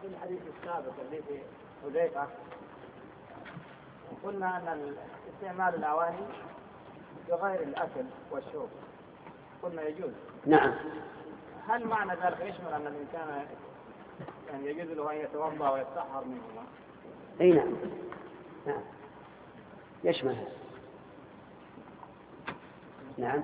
في الحديث السابق اللي في حذيفة قلنا أن استعمال الأواني بغير الأكل والشرب قلنا يجوز. نعم. هل معنى ذلك يشمل أن الإنسان يعني يجوز له أن يتوضأ ويتطهر منهما؟ أي نعم. نعم يشمل. نعم.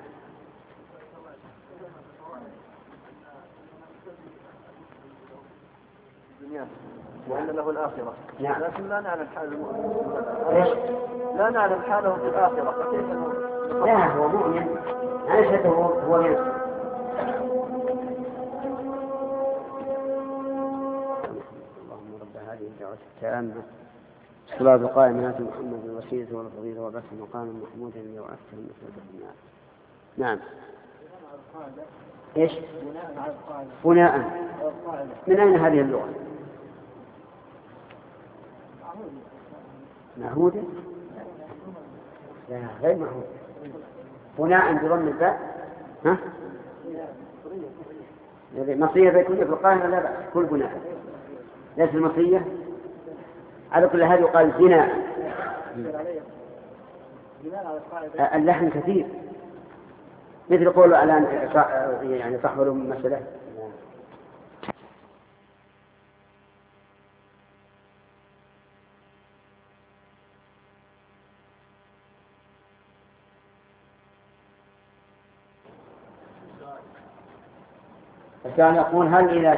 وأن له الآخرة. نعم. لكن لا نعلم حال المؤمن. لا نعلم حاله في الآخرة فكيف لا هو مؤمن عيشته هو ينسى. اللهم رب هذه الدعوة التامة الصلاة القائمة آت محمد الوسيلة والفضيلة وبعث مقام محمود وأكثر مثل النار. نعم. إيش؟ بناء. من أين هذه اللغة؟ معهودة؟ لا غير معهودة. بناء بضم الباء. ها؟ مصرية بيكون في القاهرة لا بأس كل بناء ليس المصرية. على كل هذا يقال بناء. اللحن كثير مثل قولوا الآن يعني تحضروا من مسألة. كان يقول هل إذا